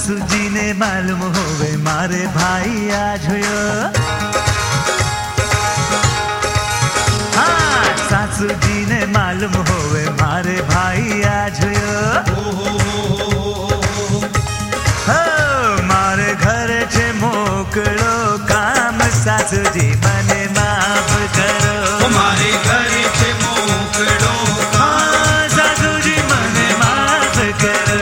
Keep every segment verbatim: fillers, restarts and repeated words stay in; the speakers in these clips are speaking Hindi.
सासू जी ने मालूम होवे मारे भाई आज हुयो। हाँ सासू जी ने मालूम होवे मारे भाई आज हुयो। हो मारे घर छे मोकलो काम सासू जी मने माफ करो। मारे घर छे मोकलो हाँ सासू जी मने माफ करो।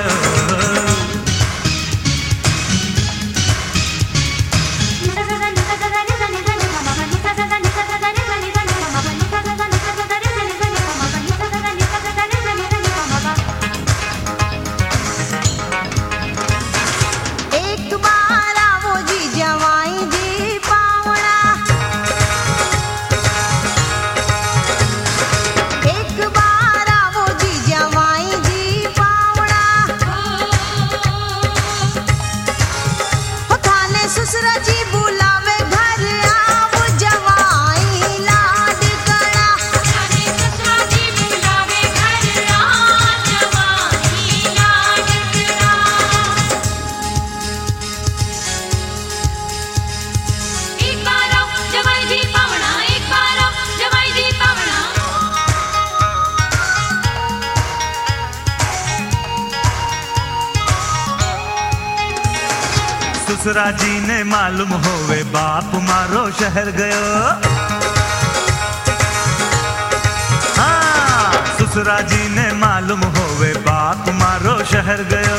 ससुरा जी ने मालूम होवे बाप मारो शहर गयो। हाँ ससुरा जी ने मालूम होवे बाप मारो शहर गयो।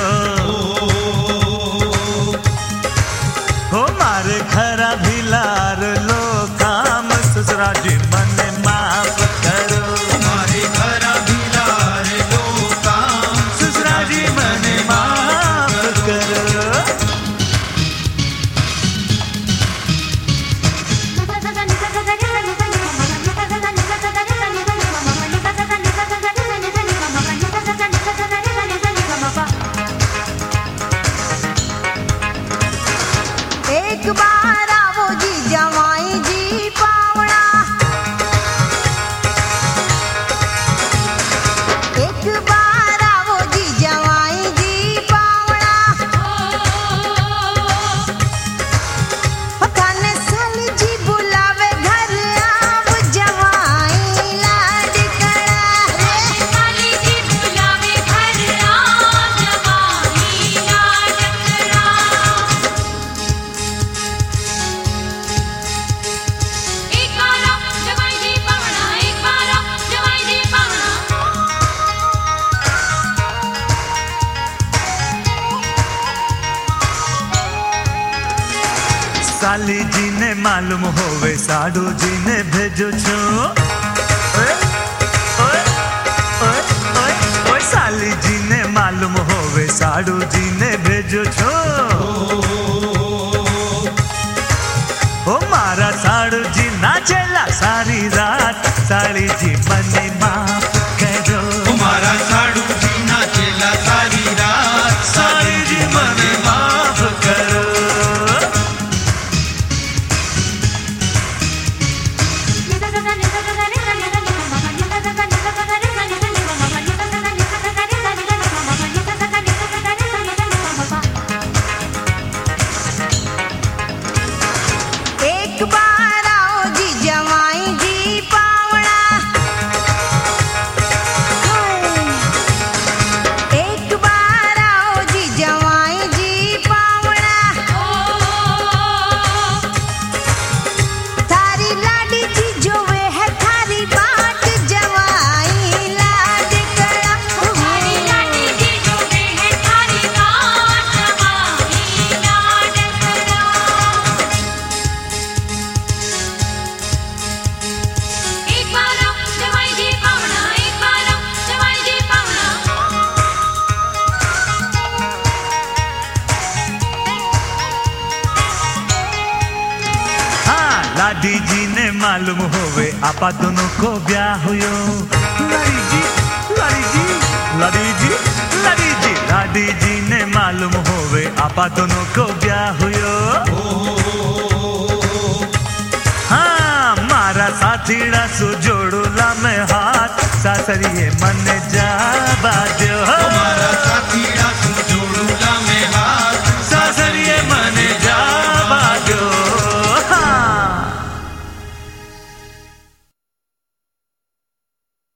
हो मारे खरा भिलार लो काम ससुरा जी मने माफ करो। मारे खरा भिलार लो काम ससुरा जी मने माफ करो। एक बार आवो जी जवाई जी पावड़ा। एक बार आवो जी जवाई जी पावड़ा। थाने साली जी बुलावे घर आव जवाई लाडकड़ा। साली जी बुलावे घर आव जवाई लाडकड़ा। साली जी ने मालूम होवे साडू जी ने भेजो छो। ओए ओए ओए ओए ओए साली जी ने मालूम होवे साडू जी ने भेजो छो। ओ मारा साडू जी नाचेला सारी रात साली जी मने माफ करो। मारा साडू जी नाचेला सारी रात साली जी मने माफ करो। एक बार आओ जी जवाई जी पावड़ा। एक बार आओ जी जवाई जी पावड़ा। थारी लाडी जी जोवे है थारी बाट जवाई लाडकड़ा। थारी लाडी जी जोवे है थारी बाट जवाई लाडकड़ा। एक बार जवाई जी पावड़ा। एक बार जवाई जी पावड़ा। हाँ लाडी जी ने मालूम होवे आपा दोनों को ब्याह हुयो। लाडी जी लाडी जी लाडी जी लाडी जी लाडी जी ने मालूम होवे आपा दोनों को ब्याह हुयो। हाँ मारा साथीड़ा सु जोड़ूला में हाथ सासरिये मने जा बाजो।